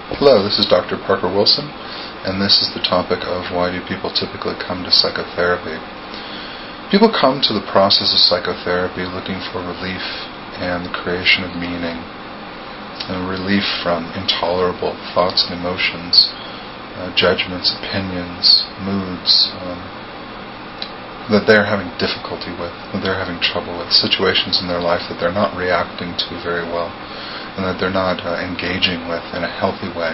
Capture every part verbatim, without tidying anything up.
Hello, this is Doctor Parker Wilson, and this is the topic of why do people typically come to psychotherapy. People come to the process of psychotherapy looking for relief and the creation of meaning, and relief from intolerable thoughts and emotions, uh, judgments, opinions, moods, um, that they're having difficulty with, that they're having trouble with, situations in their life that they're not reacting to very well, and that they're not uh, engaging with in a healthy way.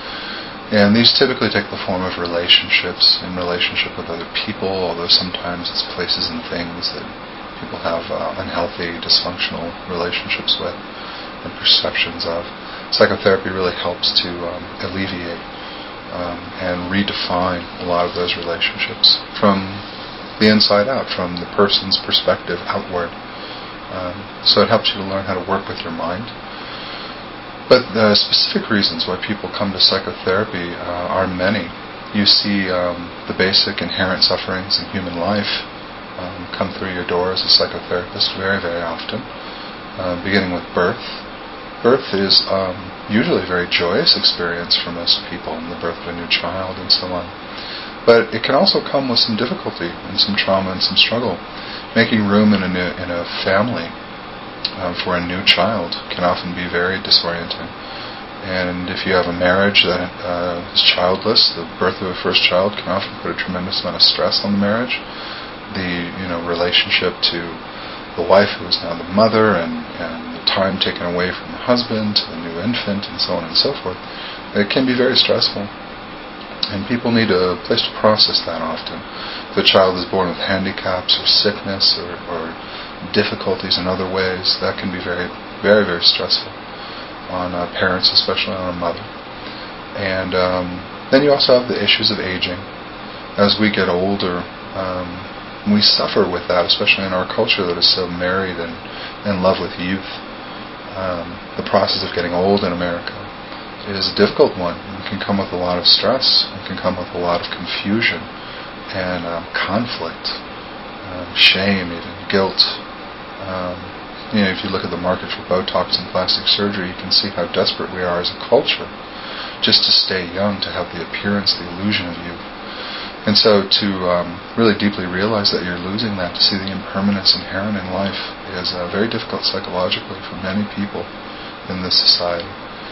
And these typically take the form of relationships, in relationship with other people, although sometimes it's places and things that people have uh, unhealthy, dysfunctional relationships with and perceptions of. Psychotherapy really helps to um, alleviate um, and redefine a lot of those relationships from the inside out, from the person's perspective outward. Um, so it helps you to learn how to work with your mind. But the specific reasons why people come to psychotherapy uh, are many. You see um, the basic inherent sufferings in human life um, come through your door as a psychotherapist very, very often, uh, beginning with birth. Birth is um, usually a very joyous experience for most people, the birth of a new child and so on. But it can also come with some difficulty and some trauma and some struggle. Making room in a, new, in a family Uh, for a new child can often be very disorienting. And if you have a marriage that uh, is childless, the birth of a first child can often put a tremendous amount of stress on the marriage. The you know relationship to the wife who is now the mother, and, and the time taken away from the husband to the new infant, and so on and so forth. It can be very stressful. And people need a place to process that often. If a child is born with handicaps or sickness or, or difficulties in other ways, that can be very, very, very stressful on uh, parents, especially on a mother. And um, then you also have the issues of aging. As we get older, um, we suffer with that, especially in our culture that is so married and in love with youth. Um, the process of getting old in America is a difficult one. It can come with a lot of stress. It can come with a lot of confusion and um, conflict, um, shame, even guilt. Um, you know, if you look at the market for Botox and plastic surgery, you can see how desperate we are as a culture just to stay young, to have the appearance, the illusion of youth. And so to um, really deeply realize that you're losing that, to see the impermanence inherent in life, is uh, very difficult psychologically for many people in this society.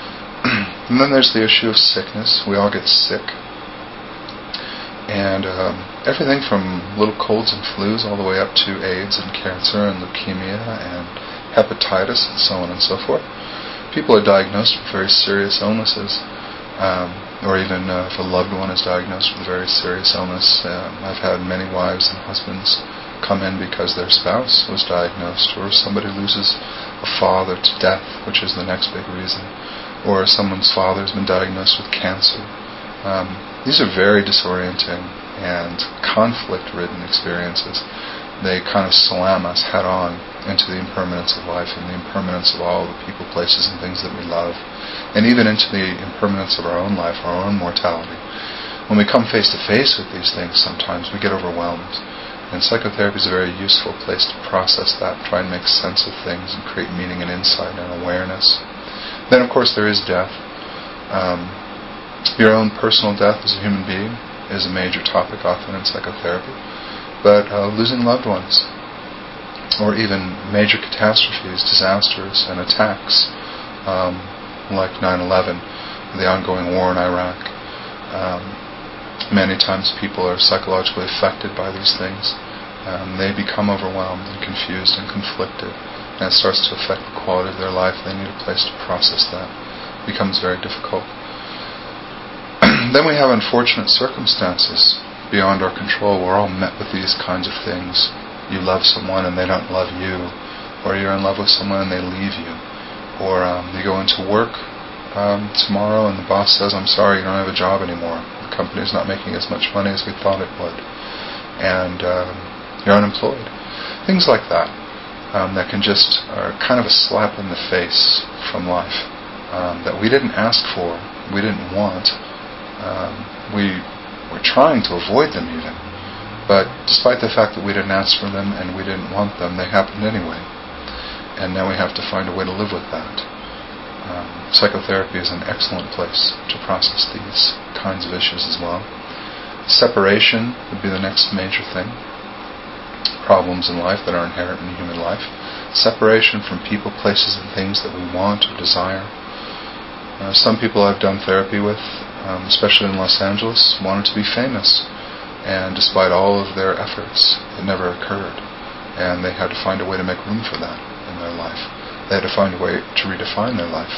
And then there's the issue of sickness. We all get sick. And um, everything from little colds and flus all the way up to AIDS and cancer and leukemia and hepatitis and so on and so forth. People are diagnosed with very serious illnesses. Um, or even uh, if a loved one is diagnosed with a very serious illness. Um, I've had many wives and husbands come in because their spouse was diagnosed, or somebody loses a father to death, which is the next big reason. Or someone's father has been diagnosed with cancer. Um, these are very disorienting and conflict-ridden experiences. They kind of slam us head-on into the impermanence of life and the impermanence of all the people, places, and things that we love, and even into the impermanence of our own life, our own mortality. When we come face-to-face with these things, sometimes we get overwhelmed. And psychotherapy is a very useful place to process that, try and make sense of things and create meaning and insight and awareness. Then, of course, there is death. Um, your own personal death as a human being is a major topic often in psychotherapy. But uh, losing loved ones, or even major catastrophes, disasters, and attacks, um, like nine eleven, the ongoing war in Iraq. Um, many times people are psychologically affected by these things. Um, they become overwhelmed and confused and conflicted, and it starts to affect the quality of their life. They need a place to process that. It becomes very difficult. Then we have unfortunate circumstances beyond our control. We're all met with these kinds of things. You love someone and they don't love you, or you're in love with someone and they leave you, or um, you go into work um, tomorrow and the boss says, "I'm sorry, you don't have a job anymore. The company's not making as much money as we thought it would," and um, you're unemployed. Things like that. Um, that can just are kind of a slap in the face from life um, that we didn't ask for, we didn't want. Um, we were trying to avoid them even, but despite the fact that we didn't ask for them and we didn't want them, they happened anyway. And now we have to find a way to live with that. Um, psychotherapy is an excellent place to process these kinds of issues as well. Separation would be the next major thing. Problems in life that are inherent in human life. Separation from people, places, and things that we want or desire. Uh, some people I've done therapy with, um, especially in Los Angeles, wanted to be famous. And despite all of their efforts, it never occurred. And they had to find a way to make room for that in their life. They had to find a way to redefine their life.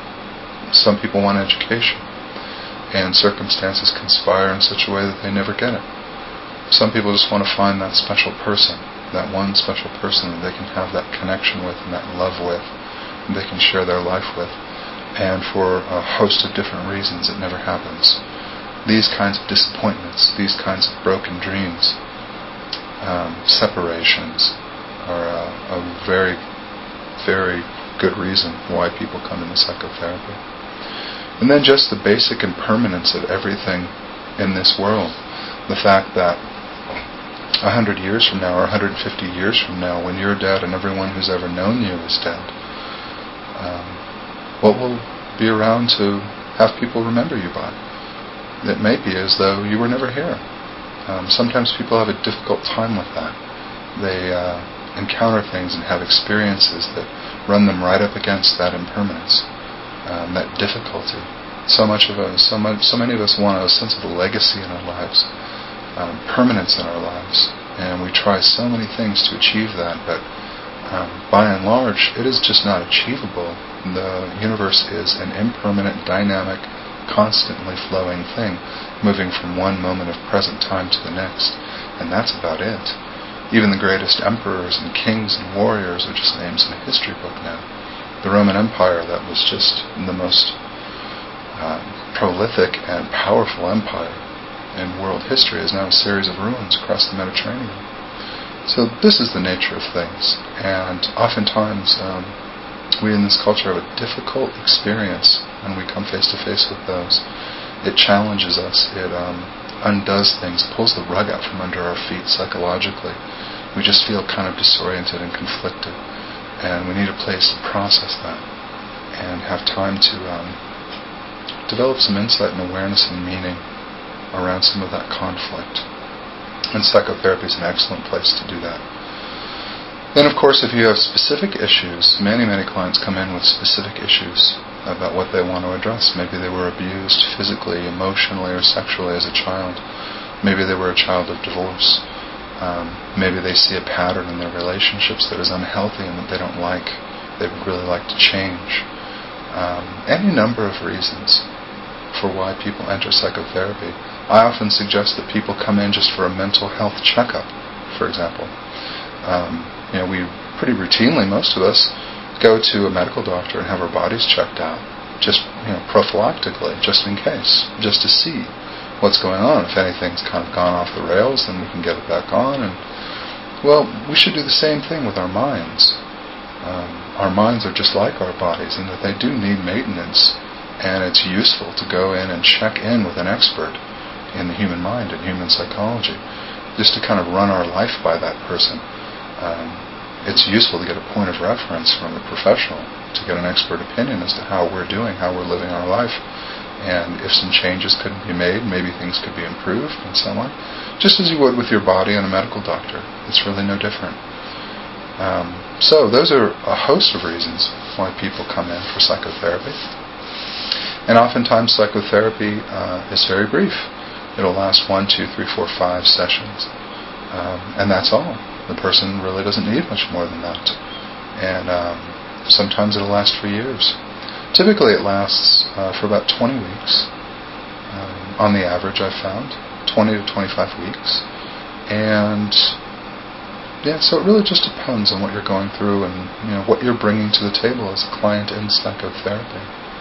Some people want education, and circumstances conspire in such a way that they never get it. Some people just want to find that special person, that one special person that they can have that connection with and that love with, and they can share their life with. And for a host of different reasons, it never happens. These kinds of disappointments, these kinds of broken dreams, um, separations, are a, a very, very good reason why people come into psychotherapy. And then just the basic impermanence of everything in this world. The fact that a hundred years from now, or a hundred fifty years from now, when you're dead and everyone who's ever known you is dead, um, what will be around to have people remember you by? It may be as though you were never here. Um, sometimes people have a difficult time with that. They uh, encounter things and have experiences that run them right up against that impermanence, um, that difficulty. So much of us, so much, so many of us want a sense of a legacy in our lives, um, permanence in our lives, and we try so many things to achieve that. But um, by and large, it is just not achievable. The universe is an impermanent, dynamic, constantly flowing thing, moving from one moment of present time to the next, and that's about it. Even the greatest emperors and kings and warriors are just names in a history book now. The Roman Empire, that was just the most uh, prolific and powerful empire in world history, is now a series of ruins across the Mediterranean. So this is the nature of things, and oftentimes um, we in this culture have a difficult experience when we come face to face with those. It challenges us. It um, undoes things, pulls the rug out from under our feet psychologically. We just feel kind of disoriented and conflicted, and we need a place to process that and have time to um, develop some insight and awareness and meaning around some of that conflict. And psychotherapy is an excellent place to do that. Then, of course, if you have specific issues, many, many clients come in with specific issues about what they want to address. Maybe they were abused physically, emotionally, or sexually as a child. Maybe they were a child of divorce. Um, maybe they see a pattern in their relationships that is unhealthy and that they don't like. They would really like to change. Um, any number of reasons for why people enter psychotherapy. I often suggest that people come in just for a mental health checkup, for example. Um, you know, we pretty routinely, most of us, go to a medical doctor and have our bodies checked out, just you know, prophylactically, just in case, just to see what's going on. If anything's kind of gone off the rails, then we can get it back on. And well, we should do the same thing with our minds. Um, our minds are just like our bodies in that they do need maintenance, and it's useful to go in and check in with an expert in the human mind and human psychology, just to kind of run our life by that person. Um, it's useful to get a point of reference from a professional, to get an expert opinion as to how we're doing, how we're living our life, and if some changes couldn't be made, maybe things could be improved and so on. Just as you would with your body and a medical doctor. It's really no different. Um, so those are a host of reasons why people come in for psychotherapy. And oftentimes psychotherapy uh, is very brief. It'll last one, two, three, four, five sessions. Um, and that's all. The person really doesn't need much more than that. And um, sometimes it'll last for years. Typically it lasts uh, for about twenty weeks. Um, on the average, I've found. twenty to twenty-five weeks. And yeah, so it really just depends on what you're going through and you know what you're bringing to the table as a client in psychotherapy.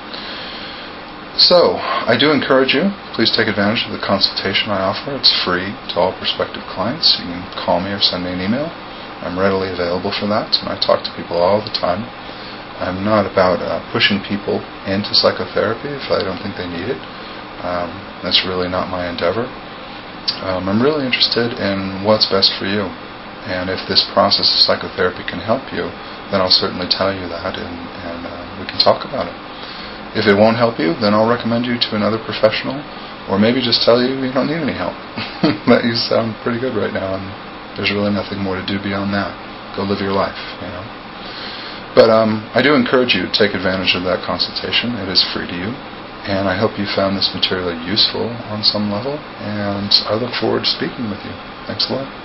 So, I do encourage you, please take advantage of the consultation I offer. It's free to all prospective clients. You can call me or send me an email. I'm readily available for that, and I talk to people all the time. I'm not about uh, pushing people into psychotherapy if I don't think they need it. Um, that's really not my endeavor. Um, I'm really interested in what's best for you. And if this process of psychotherapy can help you, then I'll certainly tell you that, and, and uh, we can talk about it. If it won't help you, then I'll recommend you to another professional, or maybe just tell you you don't need any help. That you sound pretty good right now, and there's really nothing more to do beyond that. Go live your life, you know. But um, I do encourage you to take advantage of that consultation. It is free to you. And I hope you found this material useful on some level, and I look forward to speaking with you. Thanks a lot.